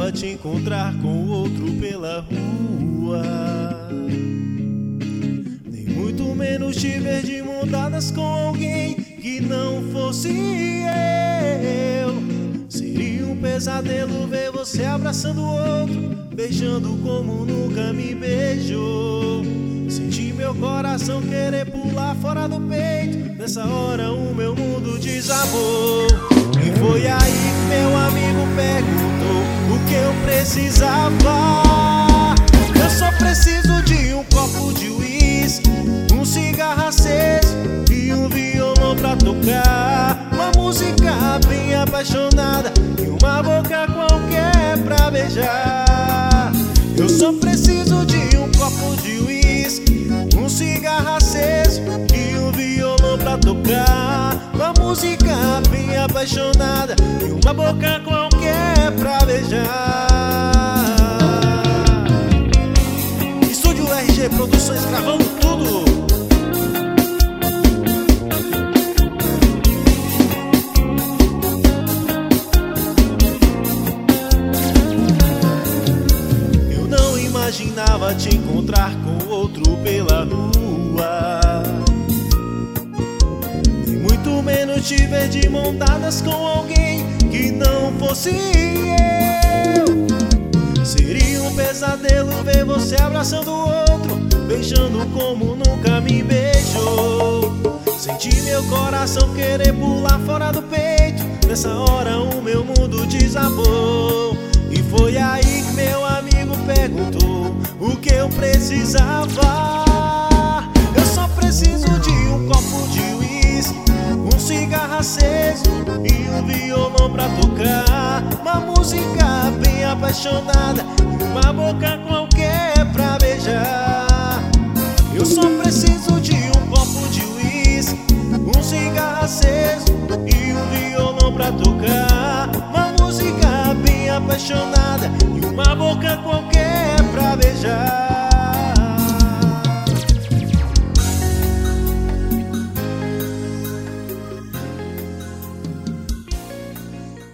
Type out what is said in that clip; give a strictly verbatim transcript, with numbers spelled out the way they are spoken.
imaginava te encontrar com outro pela rua, nem muito menos te ver de mão dadas com alguém que não fosse eu. Seria um pesadelo ver você abraçando o outro, beijando como nunca me beijou. Senti meu coração querer pular fora do peito. Nessa hora o meu mundo desabou. E foi aí que meu amigo perguntou o que eu precisava. Eu só preciso de um copo de uísque, um cigarro aceso e um violão pra tocar, uma música bem apaixonada e uma boca qualquer pra beijar. Eu só preciso de um copo de uísque, um cigarro aceso e um violão pra tocar, uma música bem apaixonada e uma boca qualquer pra beijar. Estúdio R G Produções gravando tudo. Eu não imaginava te encontrar com outro pela rua, nem muito menos te ver de mão dadas com alguém que não fosse eu. Seria um pesadelo ver você abraçando o outro, beijando como nunca me beijou. Senti meu coração querer pular fora do peito. Nessa hora o meu mundo desabou. E foi aí que meu amigo perguntou o que eu precisava. Eu só preciso de um copo de uísque, um cigarro aceso e um violão pra tocar, uma música bem apaixonada e uma boca qualquer pra beijar. Eu só preciso de um copo de uísque, um cigarro aceso e um violão pra tocar, uma música bem apaixonada e uma boca qualquer pra beijar.